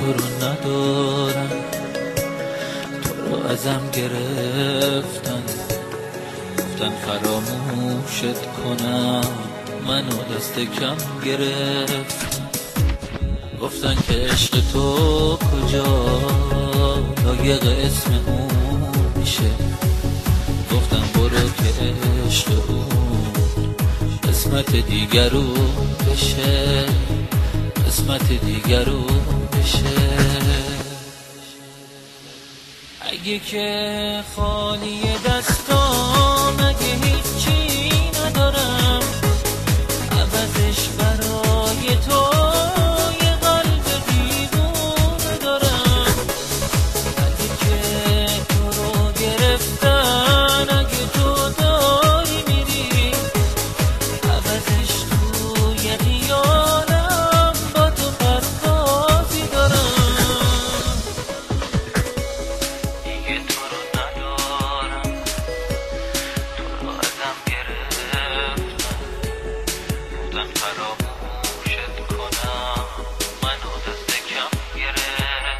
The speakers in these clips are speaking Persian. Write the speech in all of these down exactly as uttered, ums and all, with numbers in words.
تو رو ندارم، تو رو ازم گرفتن، گفتن فراموشت کنم، منو دست کم گرفتن. گفتن که عشق تو کجا لایق اسم اون میشه، گفتم برو که عشق اون قسمت دیگرون بشه، قسمت دیگرون بشه. اگه که خالی دستام، اگه هیچی ندارم، عوضش برای تو یه قلب دیوونه دارم. اگه که تو رو گرفتن، اگه تو داری میری، عوضش توی خیالم با تو پرتازی دارم. دیگه تو رو ندارم، تو رو ازم گرفتن، گفتن فراموشت کنم، منو دست کم گرفت.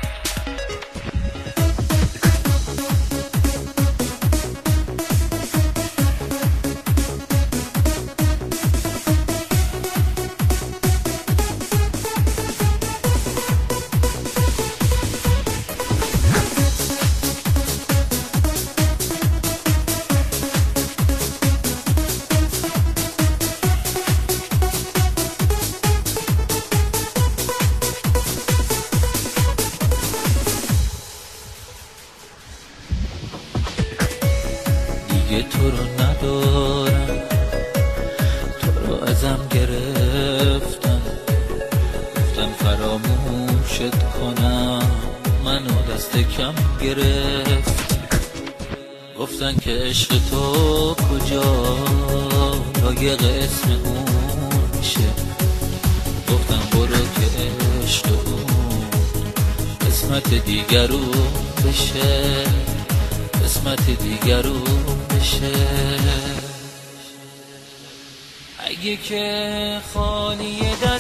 دیگه تو رو ندارم، تو رو ازم گرفتن، گفتن فراموشت کنم، منو دست کم گرفت. گفتن که عشق تو کجا لایق اسم اون میشه، گفتم برو که عشق اون قسمت دیگرون بشه، قسمت دیگرون بشه. اگه که خالی